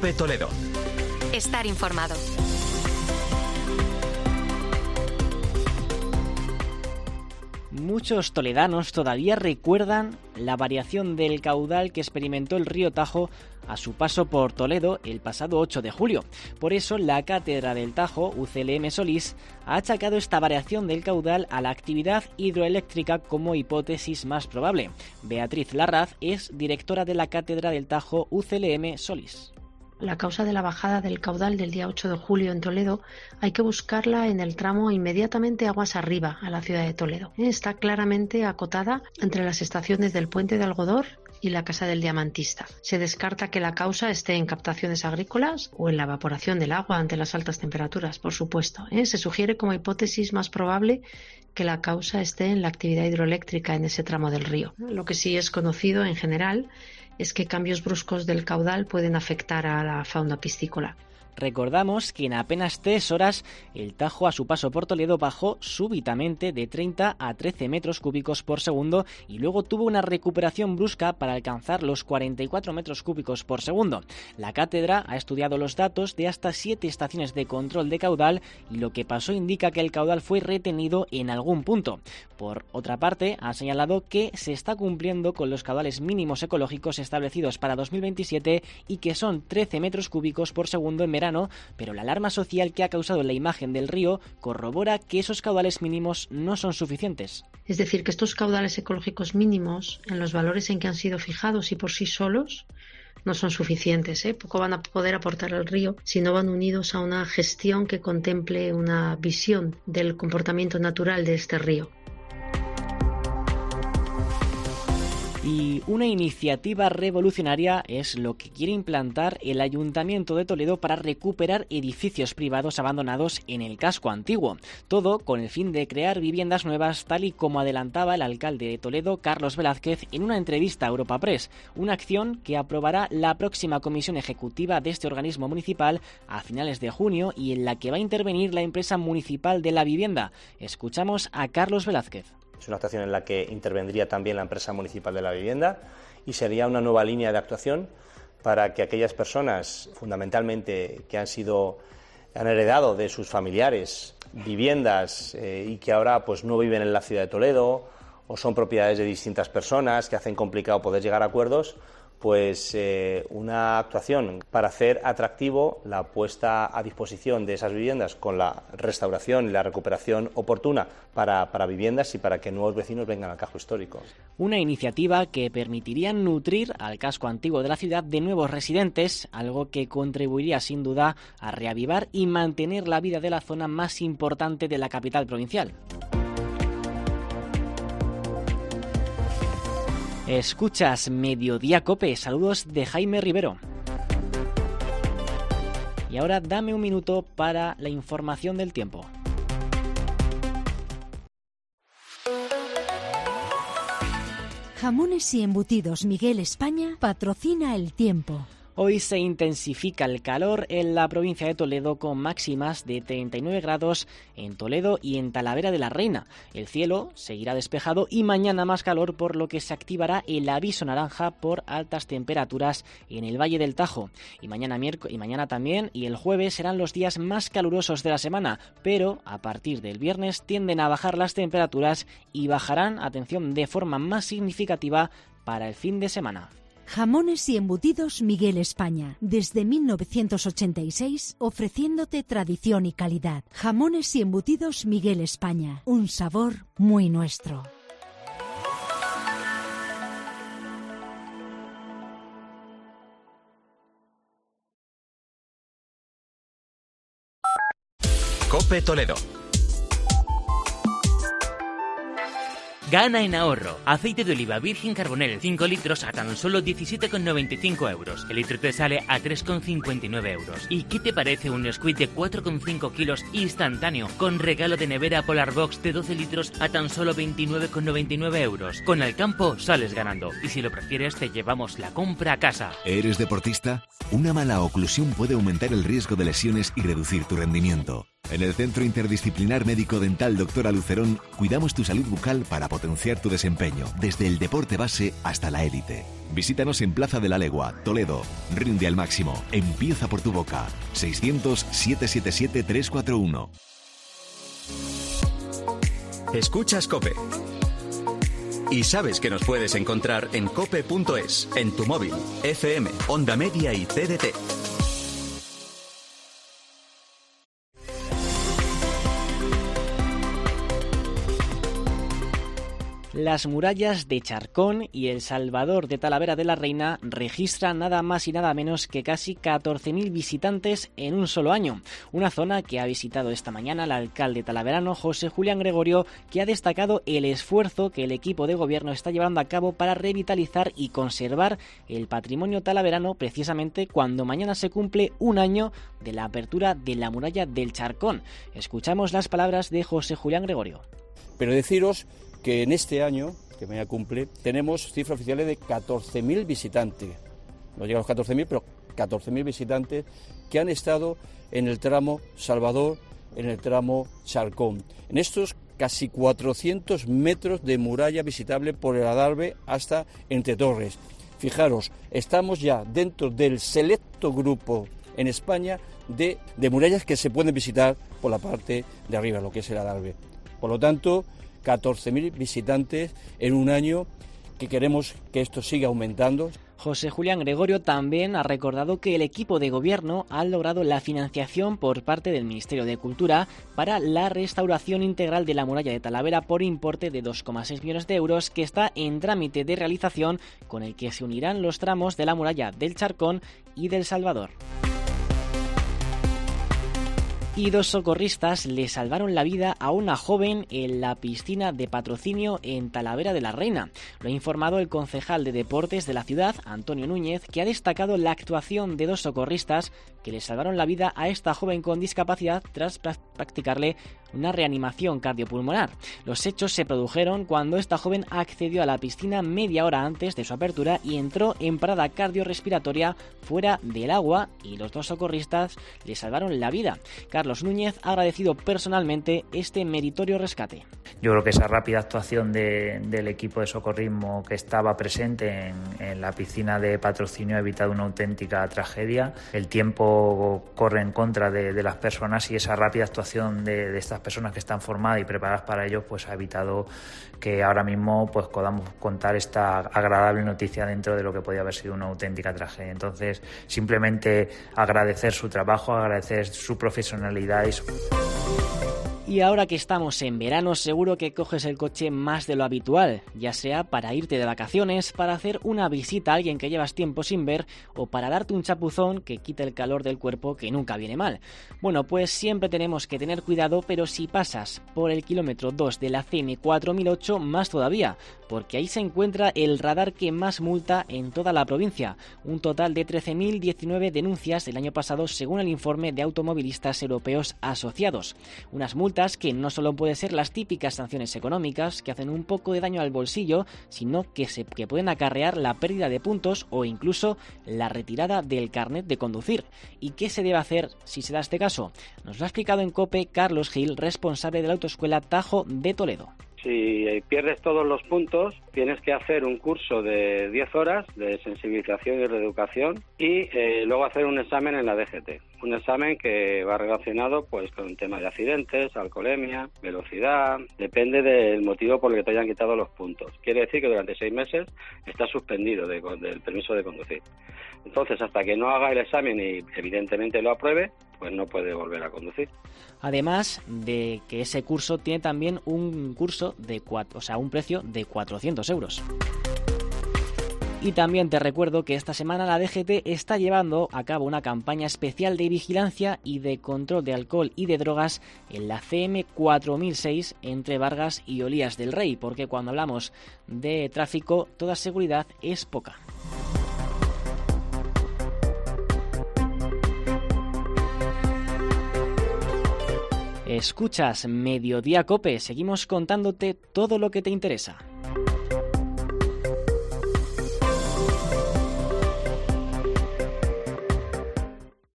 COPE Toledo. Estar informado. Muchos toledanos todavía recuerdan la variación del caudal que experimentó el río Tajo a su paso por Toledo el pasado 8 de julio. Por eso, la Cátedra del Tajo, UCLM Solís, ha achacado esta variación del caudal a la actividad hidroeléctrica como hipótesis más probable. Beatriz Larraz es directora de la Cátedra del Tajo, UCLM Solís. La causa de la bajada del caudal del día 8 de julio en Toledo hay que buscarla en el tramo inmediatamente aguas arriba a la ciudad de Toledo. Está claramente acotada entre las estaciones del Puente de Algodor y la Casa del Diamantista. Se descarta que la causa esté en captaciones agrícolas o en la evaporación del agua ante las altas temperaturas, por supuesto. Se sugiere como hipótesis más probable que la causa esté en la actividad hidroeléctrica en ese tramo del río. Lo que sí es conocido en general es que cambios bruscos del caudal pueden afectar a la fauna piscícola. Recordamos que en apenas 3 horas el Tajo a su paso por Toledo bajó súbitamente de 30 a 13 metros cúbicos por segundo y luego tuvo una recuperación brusca para alcanzar los 44 metros cúbicos por segundo. La cátedra ha estudiado los datos de hasta 7 estaciones de control de caudal y lo que pasó indica que el caudal fue retenido en algún punto. Por otra parte, ha señalado que se está cumpliendo con los caudales mínimos ecológicos establecidos para 2027 y que son 13 metros cúbicos por segundo en verano, pero la alarma social que ha causado la imagen del río corrobora que esos caudales mínimos no son suficientes. Es decir, que estos caudales ecológicos mínimos, en los valores en que han sido fijados y por sí solos, no son suficientes. Poco van a poder aportar al río si no van unidos a una gestión que contemple una visión del comportamiento natural de este río. Y una iniciativa revolucionaria es lo que quiere implantar el Ayuntamiento de Toledo para recuperar edificios privados abandonados en el casco antiguo. Todo con el fin de crear viviendas nuevas, tal y como adelantaba el alcalde de Toledo, Carlos Velázquez, en una entrevista a Europa Press. Una acción que aprobará la próxima comisión ejecutiva de este organismo municipal a finales de junio y en la que va a intervenir la empresa municipal de la vivienda. Escuchamos a Carlos Velázquez. Es una actuación en la que intervendría también la empresa municipal de la vivienda y sería una nueva línea de actuación para que aquellas personas, fundamentalmente, que han heredado de sus familiares viviendas y que ahora pues no viven en la ciudad de Toledo o son propiedades de distintas personas que hacen complicado poder llegar a acuerdos, pues una actuación para hacer atractivo la puesta a disposición de esas viviendas con la restauración y la recuperación oportuna para viviendas y para que nuevos vecinos vengan al casco histórico. Una iniciativa que permitiría nutrir al casco antiguo de la ciudad de nuevos residentes, algo que contribuiría sin duda a reavivar y mantener la vida de la zona más importante de la capital provincial. Escuchas Mediodía Cope, saludos de Jaime Rivero. Y ahora dame un minuto para la información del tiempo. Jamones y embutidos Miguel España patrocina el tiempo. Hoy se intensifica el calor en la provincia de Toledo con máximas de 39 grados en Toledo y en Talavera de la Reina. El cielo seguirá despejado y mañana más calor, por lo que se activará el aviso naranja por altas temperaturas en el Valle del Tajo. Y mañana también y el jueves serán los días más calurosos de la semana, pero a partir del viernes tienden a bajar las temperaturas y bajarán, atención, de forma más significativa para el fin de semana. Jamones y embutidos Miguel España, desde 1986, ofreciéndote tradición y calidad. Jamones y embutidos Miguel España, un sabor muy nuestro. COPE Toledo. Gana en ahorro. Aceite de oliva virgen Carbonell, 5 litros a tan solo 17,95 euros. El litro te sale a 3,59 euros. ¿Y qué te parece un squid de 4,5 kilos instantáneo con regalo de nevera Polar Box de 12 litros a tan solo 29,99 euros? Con Alcampo sales ganando. Y si lo prefieres, te llevamos la compra a casa. ¿Eres deportista? Una mala oclusión puede aumentar el riesgo de lesiones y reducir tu rendimiento. En el Centro Interdisciplinar Médico Dental Dr. Lucerón cuidamos tu salud bucal para potenciar tu desempeño, desde el deporte base hasta la élite. Visítanos en Plaza de la Legua, Toledo. Rinde al máximo. Empieza por tu boca. 600-777-341. Escuchas COPE. Y sabes que nos puedes encontrar en cope.es, en tu móvil, FM, Onda Media y CDT. Las murallas de Charcón y El Salvador de Talavera de la Reina registran nada más y nada menos que casi 14.000 visitantes en un solo año. Una zona que ha visitado esta mañana el alcalde talaverano José Julián Gregorio, que ha destacado el esfuerzo que el equipo de gobierno está llevando a cabo para revitalizar y conservar el patrimonio talaverano, precisamente cuando mañana se cumple un año de la apertura de la muralla del Charcón. Escuchamos las palabras de José Julián Gregorio. Pero deciros que en este año, que mañana cumple, tenemos cifras oficiales de 14.000 visitantes. No llega a los 14.000, pero 14.000 visitantes que han estado en el tramo Salvador, en el tramo Charcón. En estos casi 400 metros de muralla visitable por el Adarve hasta Entre Torres. Fijaros, estamos ya dentro del selecto grupo en España de murallas que se pueden visitar por la parte de arriba, lo que es el Adarve. Por lo tanto, 14.000 visitantes en un año, que queremos que esto siga aumentando. José Julián Gregorio también ha recordado que el equipo de gobierno ha logrado la financiación por parte del Ministerio de Cultura para la restauración integral de la muralla de Talavera por importe de 2,6 millones de euros, que está en trámite de realización, con el que se unirán los tramos de la muralla del Charcón y del Salvador. Y 2 socorristas le salvaron la vida a una joven en la piscina de Patrocinio en Talavera de la Reina. Lo ha informado el concejal de Deportes de la ciudad, Antonio Núñez, que ha destacado la actuación de 2 socorristas que le salvaron la vida a esta joven con discapacidad tras practicarle una reanimación cardiopulmonar. Los hechos se produjeron cuando esta joven accedió a la piscina media hora antes de su apertura y entró en parada cardiorrespiratoria fuera del agua, y los 2 socorristas le salvaron la vida. Carlos Núñez ha agradecido personalmente este meritorio rescate. Yo creo que esa rápida actuación del equipo de socorrismo que estaba presente en la piscina de Patrocinio ha evitado una auténtica tragedia. El tiempo corre en contra de las personas, y esa rápida actuación de estas personas que están formadas y preparadas para ello pues ha evitado que ahora mismo pues podamos contar esta agradable noticia dentro de lo que podía haber sido una auténtica tragedia. Entonces, simplemente agradecer su trabajo, agradecer su profesionalidad. Y ahora que estamos en verano, seguro que coges el coche más de lo habitual, ya sea para irte de vacaciones, para hacer una visita a alguien que llevas tiempo sin ver, o para darte un chapuzón que quite el calor del cuerpo, que nunca viene mal. Bueno, pues siempre tenemos que tener cuidado, pero si pasas por el kilómetro 2 de la CM 4008, más todavía, porque ahí se encuentra el radar que más multa en toda la provincia, un total de 13.019 denuncias el año pasado, según el informe de automovilistas europeos asociados. Unas multas que no solo pueden ser las típicas sanciones económicas que hacen un poco de daño al bolsillo, sino que pueden acarrear la pérdida de puntos o incluso la retirada del carnet de conducir. ¿Y qué se debe hacer si se da este caso? Nos lo ha explicado en COPE Carlos Gil, responsable de la autoescuela Tajo de Toledo. Si pierdes todos los puntos, tienes que hacer un curso de 10 horas de sensibilización y reeducación, y luego hacer un examen en la DGT. Un examen que va relacionado pues con temas de accidentes, alcoholemia, velocidad, depende del motivo por el que te hayan quitado los puntos. Quiere decir que durante 6 meses estás suspendido del permiso de conducir. Entonces, hasta que no haga el examen y evidentemente lo apruebe, pues no puede volver a conducir. Además de que ese curso tiene también un curso un precio de 400 euros. Y también te recuerdo que esta semana la DGT está llevando a cabo una campaña especial de vigilancia y de control de alcohol y de drogas en la CM 4006 entre Vargas y Olías del Rey, porque cuando hablamos de tráfico, toda seguridad es poca. Escuchas Mediodía COPE, seguimos contándote todo lo que te interesa.